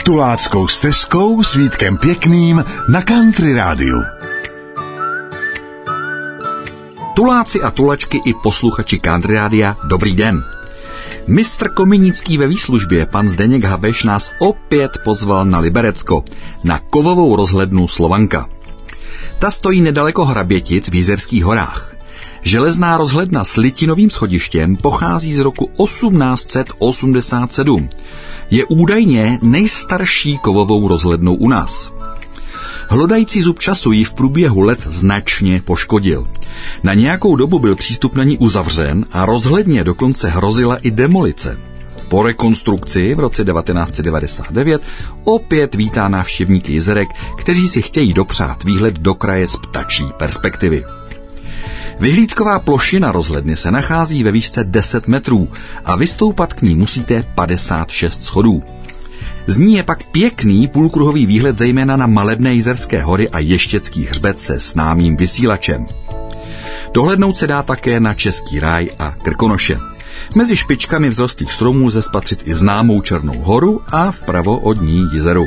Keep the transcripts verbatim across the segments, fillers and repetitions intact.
Tuláckou stezkou s Vítkem Pěkným na Country Rádiu. Tuláci a tulačky i posluchači Country Rádia, dobrý den. Mistr Kominický ve výslužbě, pan Zdeněk Habeš, nás opět pozval na Liberecko, na kovovou rozhlednu Slovanka. Ta stojí nedaleko Hrabětic v Jizerských horách. Železná rozhledna s litinovým schodištěm pochází z roku osmnáct set osmdesát sedm. Je údajně nejstarší kovovou rozhlednou u nás. Hlodající zub času ji v průběhu let značně poškodil. Na nějakou dobu byl přístup na ní uzavřen a rozhledně dokonce hrozila i demolice. Po rekonstrukci v roce devatenáct set devadesát devět opět vítá návštěvníky Jizerek, kteří si chtějí dopřát výhled do kraje z ptačí perspektivy. Vyhlídková plošina rozhledny se nachází ve výšce deset metrů a vystoupat k ní musíte padesát šest schodů. Z ní je pak pěkný půlkruhový výhled zejména na malebné Jizerské hory a Ještěcký hřbet se známým vysílačem. Dohlédnout se dá také na Český ráj a Krkonoše. Mezi špičkami vzrostlých stromů lze spatřit i známou Černou horu a vpravo od ní Jizeru.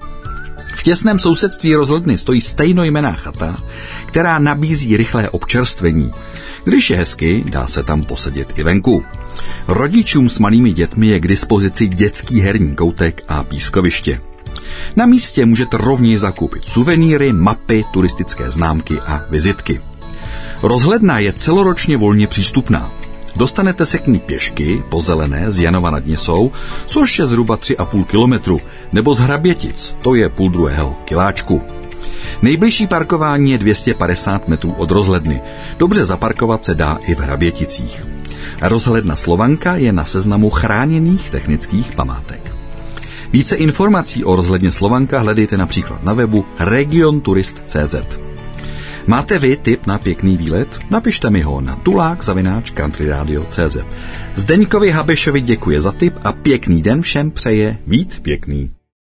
V těsném sousedství rozhledny stojí stejnojmenná chata, která nabízí rychlé občerstvení. Když je hezky, dá se tam posedět i venku. Rodičům s malými dětmi je k dispozici dětský herní koutek a pískoviště. Na místě můžete rovněž zakoupit suvenýry, mapy, turistické známky a vizitky. Rozhledna je celoročně volně přístupná. Dostanete se k ní pěšky po Zelené z Janova nad Nisou, což je zhruba tři a půl kilometru, nebo z Hrabětic, to je půl druhého kiláčku. Nejbližší parkování je dvě stě padesát metrů od rozhledny. Dobře zaparkovat se dá i v Hraběticích. Rozhledna Slovanka je na seznamu chráněných technických památek. Více informací o rozhledně Slovanka hledejte například na webu regionturist tečka cé zet. Máte vy tip na pěkný výlet? Napište mi ho na tulák zavináč countryradio tečka cé zet. Zdeňkovi Habešovi děkuje za tip a pěkný den všem přeje Vít Pěkný.